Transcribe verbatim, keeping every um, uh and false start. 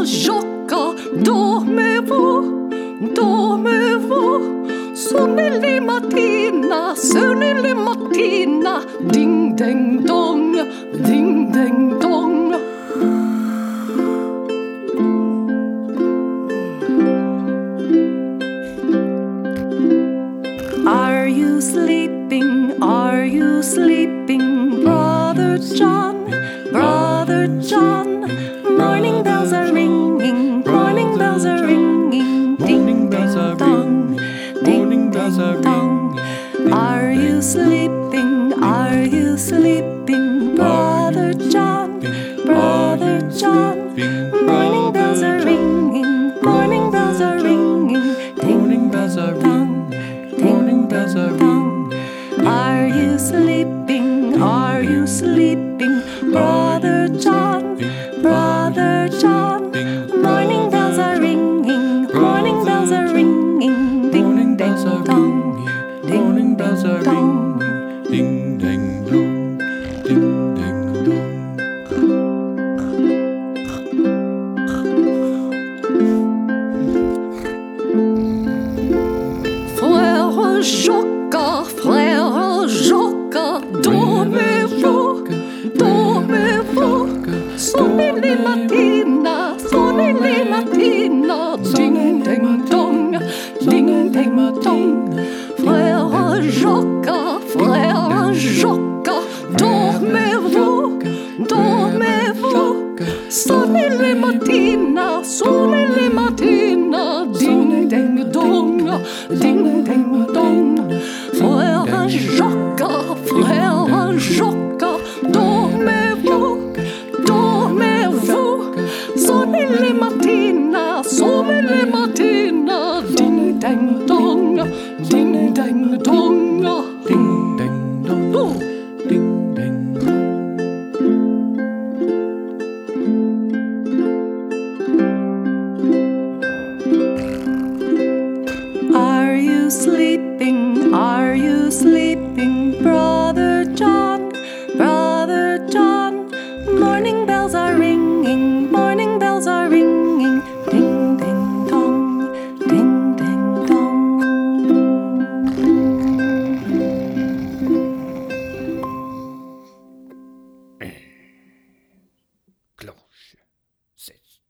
gioca, dormez-vous, dormez-vous. Sonnez mattina, sonnez mattina, ding ding dong, ding ding dong. Are you sleeping? Are you sleeping, Brother John? Brother John, morning bells are ringing, morning bells are ringing, ding ding dong, ding ding dong. Are you sleeping? Are you sleeping, Brother John? Brother John, morning bells are ringing, morning bells are ringing, ding bells are ringing, ding bells are ringing. Are you sleeping? Are you sleeping, Brother John? Brother John, morning bells are ringing, morning bells are ringing, ding ding dong, ding bells are ringing, ding ding dong, ding ding dong. Frère Joca, frère Joca, dormez-vous, dormez-vous. Sonnez mattina, sonnez mattina, ding ding dong, ding ding dong. Frère Joca, frère Joca, dormez-vous, dormez-vous. Sonnez mattina, sonnez mattina, ding ding dong, ding ding dong. Frère Joca, frère Joca, dormez-vous, dormez-vous. Sonnez mattina, sonnez mattina, ding ding dong, ding ding dong, ding ding dong, ding ding dong. Are you sleeping? Are you sleeping, Brother John? Brother John, morning bells are ringing, morning bells are ringing, ding ding dong, ding ding dong. Cloche, c'est